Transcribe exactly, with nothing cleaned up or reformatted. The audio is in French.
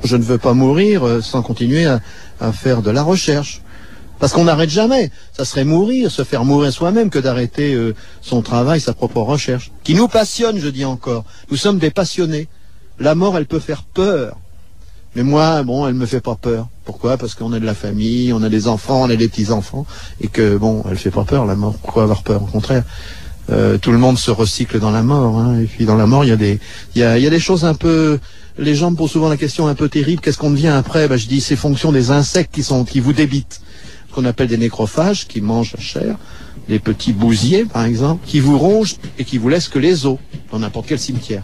je ne veux pas mourir euh, sans continuer à, à faire de la recherche. Parce qu'on n'arrête jamais. Ça serait mourir, se faire mourir soi-même que d'arrêter euh, son travail, sa propre recherche. Qui nous passionne, je dis encore. Nous sommes des passionnés. La mort, elle peut faire peur. Mais moi, bon, elle me fait pas peur. Pourquoi? Parce qu'on a de la famille, on a des enfants, on a des petits-enfants. Et que, bon, elle fait pas peur, la mort. Pourquoi avoir peur? Au contraire. Euh, tout le monde se recycle dans la mort. Hein. Et puis dans la mort, il y a des, il y a, il y a des choses un peu... Les gens me posent souvent la question un peu terrible. Qu'est-ce qu'on devient après? Ben, je dis, c'est fonction des insectes qui sont, qui vous débitent. Qu'on appelle des nécrophages, qui mangent la chair, des petits bousiers par exemple, qui vous rongent et qui vous laissent que les os, dans n'importe quel cimetière.